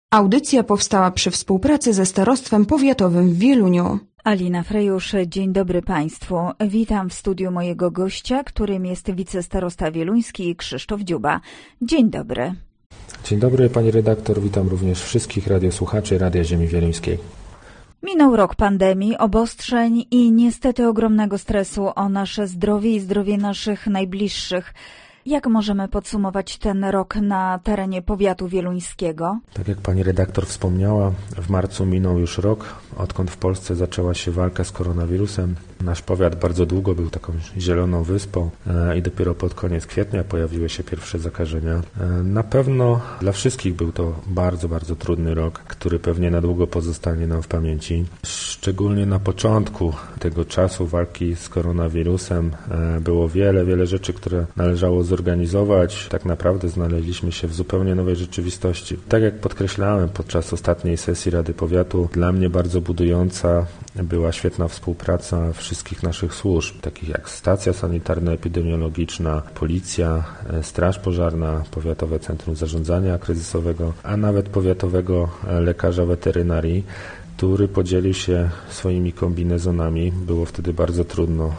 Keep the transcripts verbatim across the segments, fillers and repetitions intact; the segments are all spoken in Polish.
Audycja powstała przy współpracy ze Starostwem Powiatowym w Wieluniu. Alina Frejusz, dzień dobry Państwu. Witam w studiu mojego gościa, którym jest wicestarosta wieluński Krzysztof Dziuba. Dzień dobry. Dzień dobry Pani redaktor, witam również wszystkich radiosłuchaczy Radia Ziemi Wieluńskiej. Minął rok pandemii, obostrzeń i niestety ogromnego stresu o nasze zdrowie i zdrowie naszych najbliższych. Jak możemy podsumować ten rok na terenie powiatu wieluńskiego? Tak jak pani redaktor wspomniała, w marcu minął już rok, odkąd w Polsce zaczęła się walka z koronawirusem. Nasz powiat bardzo długo był taką zieloną wyspą i dopiero pod koniec kwietnia pojawiły się pierwsze zakażenia. Na pewno dla wszystkich był to bardzo, bardzo trudny rok, który pewnie na długo pozostanie nam w pamięci. Szczególnie na początku tego czasu walki z koronawirusem było wiele, wiele rzeczy, które należało zorganizować. Tak naprawdę znaleźliśmy się w zupełnie nowej rzeczywistości. Tak jak podkreślałem podczas ostatniej sesji Rady Powiatu, dla mnie bardzo budująca była świetna współpraca wszystkich naszych służb, takich jak Stacja Sanitarno-Epidemiologiczna, Policja, Straż Pożarna, Powiatowe Centrum Zarządzania Kryzysowego, a nawet Powiatowego Lekarza Weterynarii, który podzielił się swoimi kombinezonami. Było wtedy bardzo trudno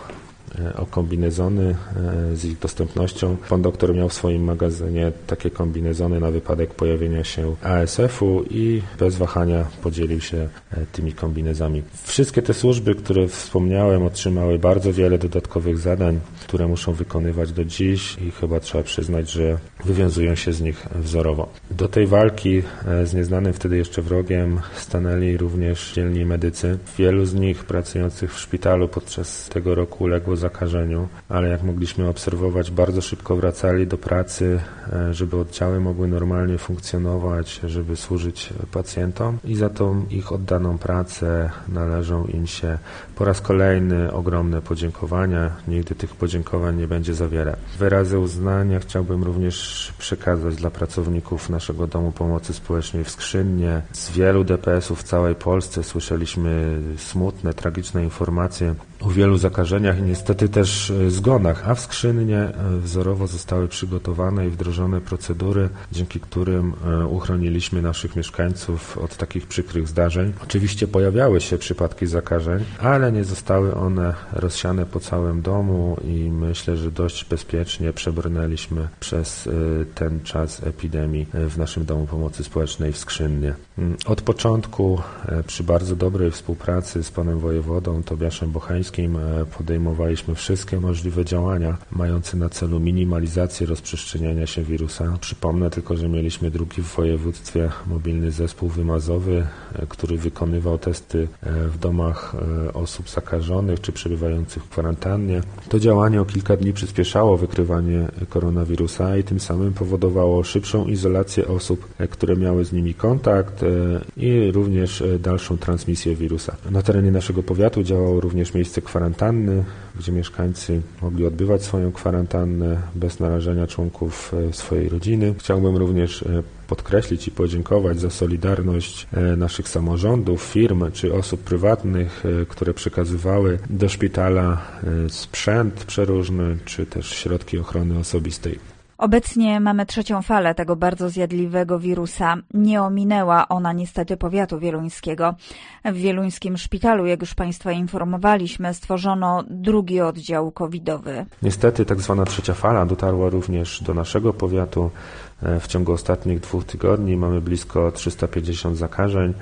o kombinezony z ich dostępnością. Pan doktor miał w swoim magazynie takie kombinezony na wypadek pojawienia się A S F-u i bez wahania podzielił się tymi kombinezami. Wszystkie te służby, które wspomniałem, otrzymały bardzo wiele dodatkowych zadań, które muszą wykonywać do dziś i chyba trzeba przyznać, że wywiązują się z nich wzorowo. Do tej walki z nieznanym wtedy jeszcze wrogiem stanęli również dzielni medycy. Wielu z nich pracujących w szpitalu podczas tego roku uległo zakażeniu, ale jak mogliśmy obserwować, bardzo szybko wracali do pracy, żeby oddziały mogły normalnie funkcjonować, żeby służyć pacjentom i za tą ich oddaną pracę należą im się po raz kolejny ogromne podziękowania. Nigdy tych podziękowań nie będzie za wiele. Wyrazy uznania chciałbym również przekazać dla pracowników naszego Domu Pomocy Społecznej w Skrzynnie. Z wielu D P S-ów w całej Polsce słyszeliśmy smutne, tragiczne informacje o wielu zakażeniach i niestety też zgonach, a w Skrzynnie wzorowo zostały przygotowane i wdrożone procedury, dzięki którym uchroniliśmy naszych mieszkańców od takich przykrych zdarzeń. Oczywiście pojawiały się przypadki zakażeń, ale nie zostały one rozsiane po całym domu i myślę, że dość bezpiecznie przebrnęliśmy przez ten czas epidemii w naszym Domu Pomocy Społecznej w Skrzynnie. Od początku przy bardzo dobrej współpracy z panem wojewodą Tobiaszem Bocheńskim podejmowaliśmy wszystkie możliwe działania mające na celu minimalizację rozprzestrzeniania się wirusa. Przypomnę tylko, że mieliśmy drugi w województwie mobilny zespół wymazowy, który wykonywał testy w domach osób zakażonych czy przebywających w kwarantannie. To działanie o kilka dni przyspieszało wykrywanie koronawirusa i tym samym powodowało szybszą izolację osób, które miały z nimi kontakt i również dalszą transmisję wirusa. Na terenie naszego powiatu działało również miejsce kwarantanny, gdzie mieszkańcy mogli odbywać swoją kwarantannę bez narażenia członków swojej rodziny. Chciałbym również podkreślić i podziękować za solidarność naszych samorządów, firm czy osób prywatnych, które przekazywały do szpitala sprzęt przeróżny czy też środki ochrony osobistej. Obecnie mamy trzecią falę tego bardzo zjadliwego wirusa. Nie ominęła ona niestety powiatu wieluńskiego. W wieluńskim szpitalu, jak już Państwa informowaliśmy, stworzono drugi oddział covidowy. Niestety tak zwana trzecia fala dotarła również do naszego powiatu. W ciągu ostatnich dwóch tygodni mamy blisko trzysta pięćdziesiąt zakażeń,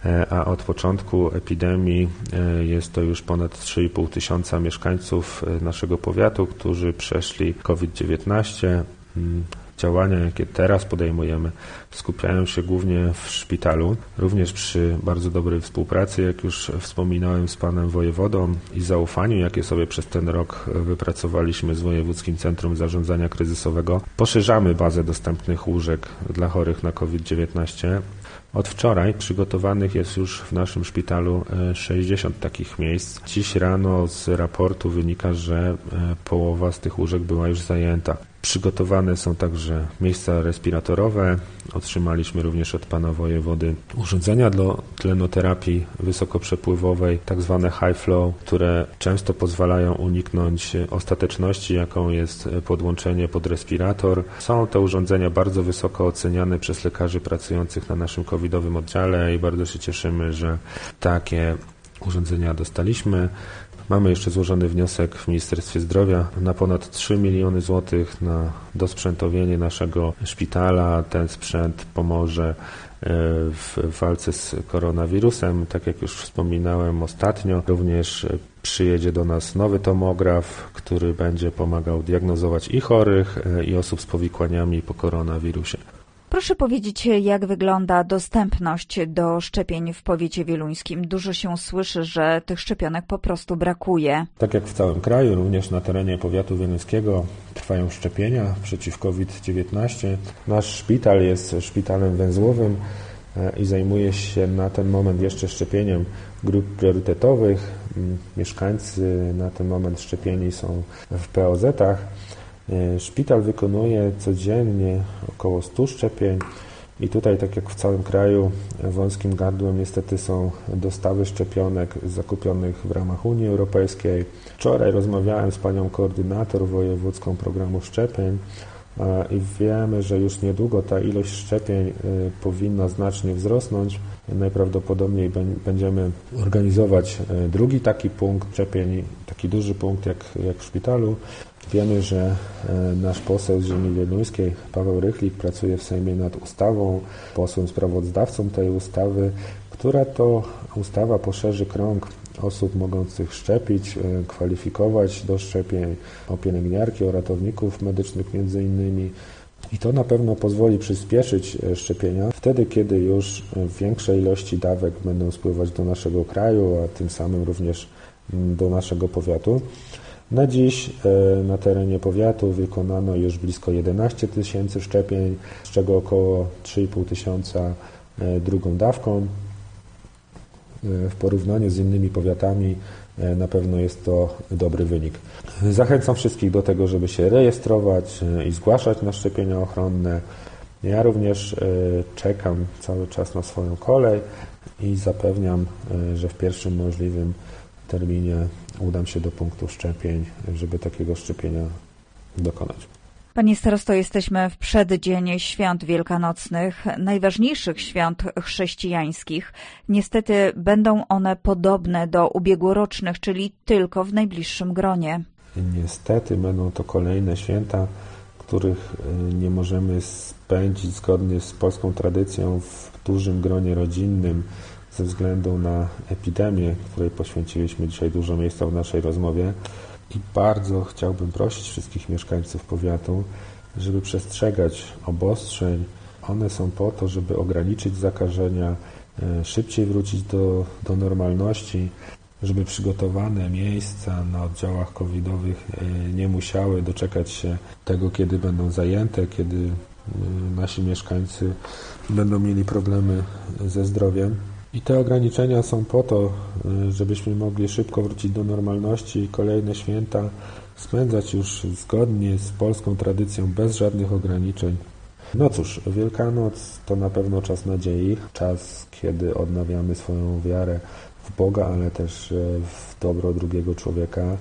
a od początku epidemii jest to już ponad trzy i pół tysiąca mieszkańców naszego powiatu, którzy przeszli COVID dziewiętnaście. Działania, jakie teraz podejmujemy, skupiają się głównie w szpitalu, również przy bardzo dobrej współpracy, jak już wspominałem, z panem wojewodą i zaufaniu, jakie sobie przez ten rok wypracowaliśmy z Wojewódzkim Centrum Zarządzania Kryzysowego. Poszerzamy bazę dostępnych łóżek dla chorych na COVID dziewiętnaście. Od wczoraj przygotowanych jest już w naszym szpitalu sześćdziesiąt takich miejsc. Dziś rano z raportu wynika, że połowa z tych łóżek była już zajęta. Przygotowane są także miejsca respiratorowe. Otrzymaliśmy również od pana wojewody urządzenia do tlenoterapii wysokoprzepływowej, tak zwane high flow, które często pozwalają uniknąć ostateczności, jaką jest podłączenie pod respirator. Są te urządzenia bardzo wysoko oceniane przez lekarzy pracujących na naszym naszym covidowym oddziale i bardzo się cieszymy, że takie urządzenia dostaliśmy. Mamy jeszcze złożony wniosek w Ministerstwie Zdrowia na ponad trzy miliony złotych na dosprzętowienie naszego szpitala. Ten sprzęt pomoże w walce z koronawirusem. Tak jak już wspominałem ostatnio, również przyjedzie do nas nowy tomograf, który będzie pomagał diagnozować i chorych, i osób z powikłaniami po koronawirusie. Proszę powiedzieć, jak wygląda dostępność do szczepień w powiecie wieluńskim? Dużo się słyszy, że tych szczepionek po prostu brakuje. Tak jak w całym kraju, również na terenie powiatu wieluńskiego trwają szczepienia przeciw COVID dziewiętnaście. Nasz szpital jest szpitalem węzłowym i zajmuje się na ten moment jeszcze szczepieniem grup priorytetowych. Mieszkańcy na ten moment szczepieni są w P O Z-ach. Szpital wykonuje codziennie około stu szczepień i tutaj, tak jak w całym kraju, wąskim gardłem niestety są dostawy szczepionek zakupionych w ramach Unii Europejskiej. Wczoraj rozmawiałem z panią koordynator wojewódzką programu szczepień i wiemy, że już niedługo ta ilość szczepień powinna znacznie wzrosnąć. Najprawdopodobniej będziemy organizować drugi taki punkt szczepień, taki duży punkt jak, jak w szpitalu. Wiemy, że nasz poseł z ziemi wieluńskiej, Paweł Rychlik, pracuje w Sejmie nad ustawą, posłem sprawozdawcą tej ustawy, która to ustawa poszerzy krąg osób mogących szczepić, kwalifikować do szczepień, o pielęgniarki, o ratowników medycznych między innymi. I to na pewno pozwoli przyspieszyć szczepienia wtedy, kiedy już większe ilości dawek będą spływać do naszego kraju, a tym samym również do naszego powiatu. Na dziś na terenie powiatu wykonano już blisko jedenaście tysięcy szczepień, z czego około trzy i pół tysiąca drugą dawką. W porównaniu z innymi powiatami na pewno jest to dobry wynik. Zachęcam wszystkich do tego, żeby się rejestrować i zgłaszać na szczepienia ochronne. Ja również czekam cały czas na swoją kolej i zapewniam, że w pierwszym możliwym terminie udam się do punktu szczepień, żeby takiego szczepienia dokonać. Panie starosto, jesteśmy w przeddzień świąt wielkanocnych, najważniejszych świąt chrześcijańskich. Niestety będą one podobne do ubiegłorocznych, czyli tylko w najbliższym gronie. Niestety będą to kolejne święta, których nie możemy spędzić zgodnie z polską tradycją w dużym gronie rodzinnym, ze względu na epidemię, której poświęciliśmy dzisiaj dużo miejsca w naszej rozmowie. I bardzo chciałbym prosić wszystkich mieszkańców powiatu, żeby przestrzegać obostrzeń. One są po to, żeby ograniczyć zakażenia, szybciej wrócić do, do normalności, żeby przygotowane miejsca na oddziałach covidowych nie musiały doczekać się tego, kiedy będą zajęte, kiedy nasi mieszkańcy będą mieli problemy ze zdrowiem. I te ograniczenia są po to, żebyśmy mogli szybko wrócić do normalności i kolejne święta spędzać już zgodnie z polską tradycją, bez żadnych ograniczeń. No cóż, Wielkanoc to na pewno czas nadziei, czas, kiedy odnawiamy swoją wiarę w Boga, ale też w dobro drugiego człowieka,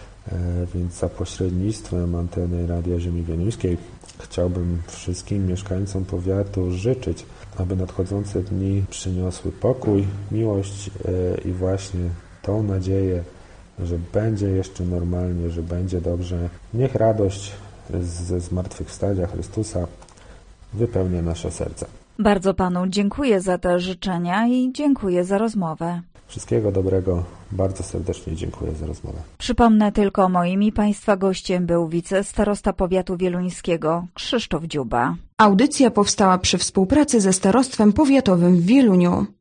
więc za pośrednictwem anteny Radia Ziemi Wieluńskiej chciałbym wszystkim mieszkańcom powiatu życzyć, aby nadchodzące dni przyniosły pokój, miłość i właśnie tą nadzieję, że będzie jeszcze normalnie, że będzie dobrze. Niech radość ze zmartwychwstania Chrystusa wypełnia nasze serca. Bardzo Panu dziękuję za te życzenia i dziękuję za rozmowę. Wszystkiego dobrego. Bardzo serdecznie dziękuję za rozmowę. Przypomnę tylko, moim i Państwa gościem był wicestarosta powiatu wieluńskiego Krzysztof Dziuba. Audycja powstała przy współpracy ze Starostwem Powiatowym w Wieluniu.